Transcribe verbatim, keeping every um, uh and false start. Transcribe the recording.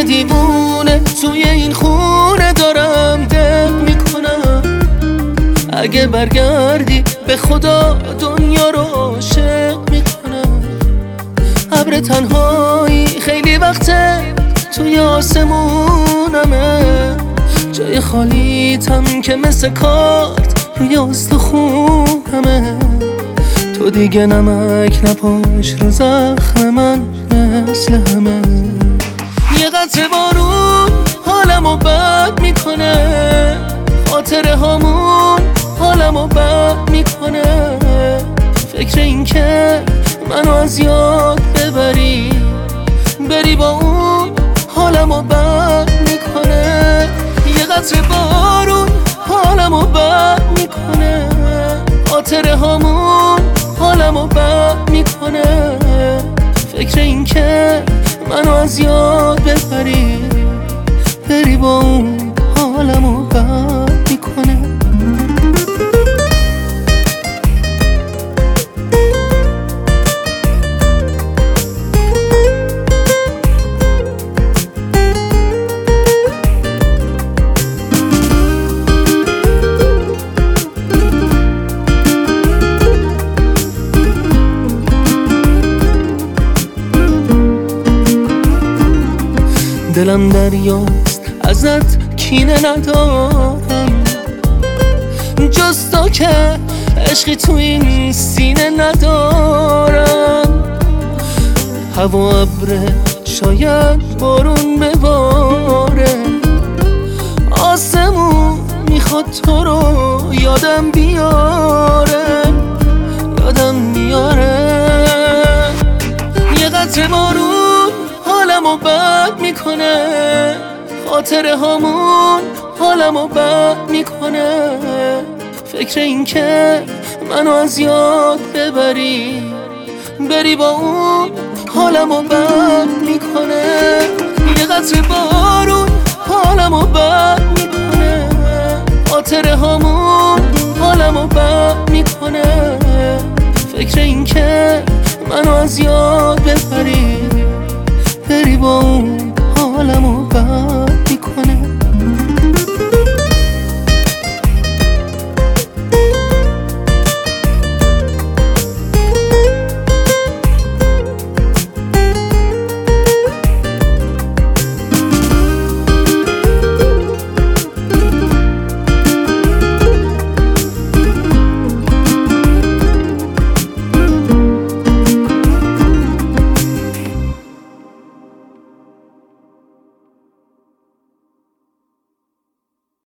دیوونه توی این خونه دارم دق میکنم. اگه برگردی به خدا دنیا رو عاشق میکنم. ابر تنهایی خیلی وقته توی آسمونمه، جای خالیتم که مثل کارت روی استخونمه. تو دیگه نمک نپاش رو زخم من مثل همه. یه قطره بارون حالمو بد میکنه، خاطره هامون حالمو بد میکنه. فکر این که منو از یاد ببری، بری با اون حالمو بد میکنه. یه قطره بارون حالمو بد میکنه، خاطره هامون حالمو بد میکنه. فکر این که منو از یاد ببری، بری با اون حالمو بد میکنه. دلم دریاست ازت کینه ندارم، جز تو که عشقی تو این سینه ندارم. هوا ابره شاید بارون بباره، آسمون میخواد تو رو یادم بیاره، یادم میاره. یه قطره بارون حالمو بد میکنه، خاطره هامون حالمو بد میکنه. فکر این که منو از یاد ببری، بری با اون حالمو بد میکنه. یه قطره بارون حالمو بد میکنه، خاطره هامون حالمو بد میکنه. فکر این که منو از یاد ببری، بری با اون